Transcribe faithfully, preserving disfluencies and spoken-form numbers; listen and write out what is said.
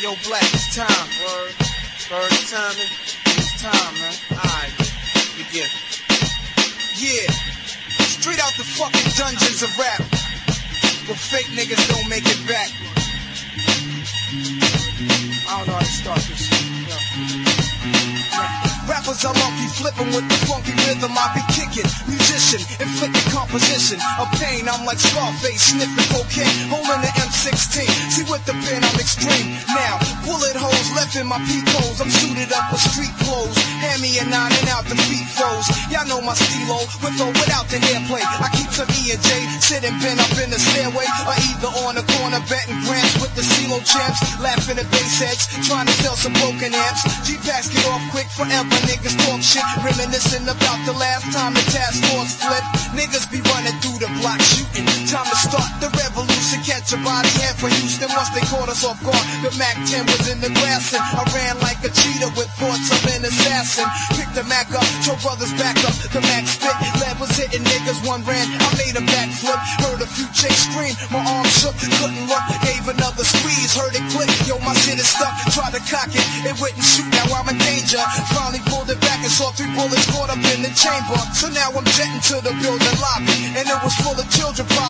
Yo, Black, it's time, word. Word, it's timing. It's time, man. Alright, begin. Yeah, straight out the fucking dungeons of rap, where fake niggas don't make it back. I don't know how to start this shit. Yo. Rappers are lucky, flipping with the funky rhythm I be kicking. Musician, inflicting composition of pain. I'm like Scarface, sniffing cocaine, holding the M sixteen. See with the pen I'm extreme. Now, bullet holes left in my peepholes. I'm suited up with street clothes. Hand me a nine and out the feet froze. Y'all know my stilo, with or without the airplay. I keep some E and J, sitting bent up in the stairway, or either on the corner betting grants with the CeeLo champs. Laughing at bass heads, trying to sell some broken amps. G-Packs get off quick forever. Niggas talk shit, reminiscing about the last time the task force flipped. Niggas be running through the block shooting. Time to start the revolution, catch a body head for Houston. Once they caught us off guard, the Mac ten was in the grass and I ran like a cheetah with thoughts of an assassin. Picked the Mac up, two brothers back up, the Mac spit. Lead was hitting niggas, one ran, I made a backflip. Heard a few chase scream, my arm shook, couldn't look. Gave another squeeze, heard it click, yo my shit is stuck. Tried to cock it, it wouldn't shoot, now I'm in danger. Finally pulled it back and saw three bullets caught up in the chamber. So now I'm jetting to the building lobby, and it was full of children.